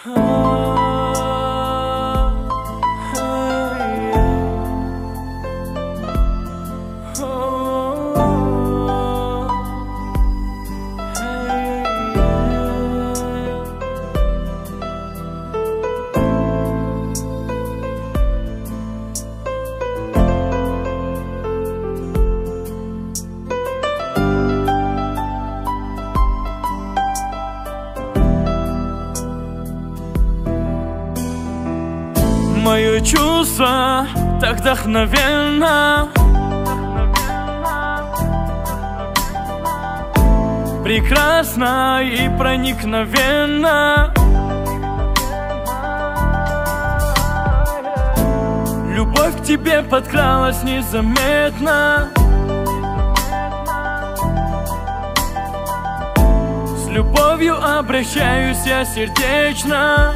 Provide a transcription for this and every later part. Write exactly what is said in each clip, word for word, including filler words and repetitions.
Мое чувство так вдохновенно, прекрасно и проникновенно. Любовь к тебе подкралась незаметно. С любовью обращаюсь я сердечно.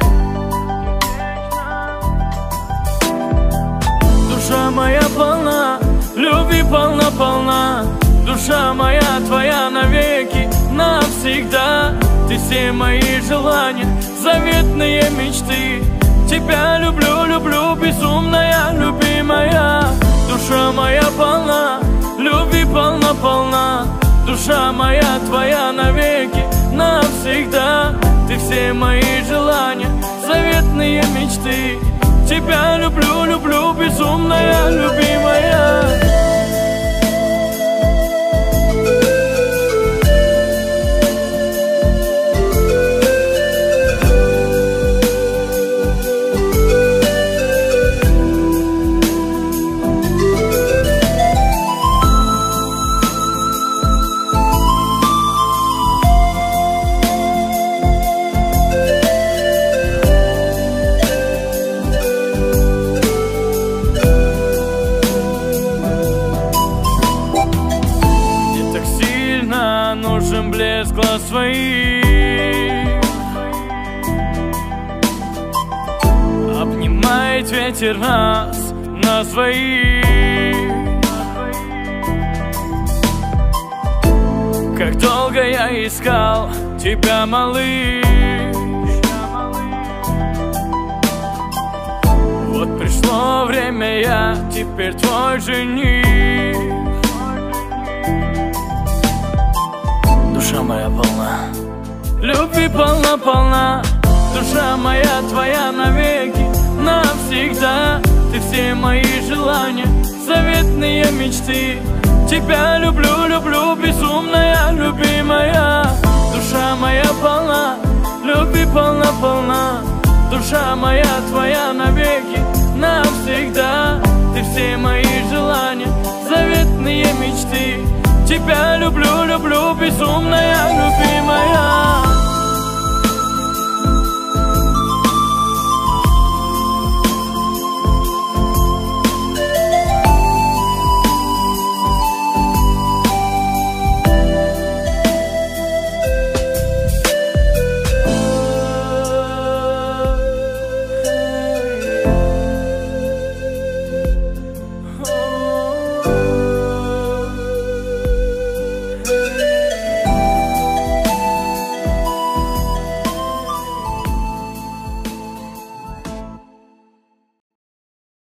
Душа моя полна, любви полна-полна. Душа моя твоя навеки, навсегда. Ты все мои желания, заветные мечты. Тебя люблю, люблю, безумная, любимая. Душа моя полна, любви полна-полна. Душа моя твоя навеки, навсегда. Ты все мои желания, заветные мечты. Тебя люблю, люблю, безумная, любимая. Нужен блеск глаз своих, обнимает ветер нас на своих. Как долго я искал тебя, малыш. Вот пришло время, я теперь твой жених. Душа моя полна, любви полна-полна. Душа моя твоя навеки, навсегда. Ты все мои желания, заветные мечты. Тебя люблю, люблю, безумная, любимая. Душа моя полна, любви полна-полна. Душа моя твоя навеки, навсегда. Ты все мои желания, заветные мечты. Тебя люблю, люблю, безумная, любимая.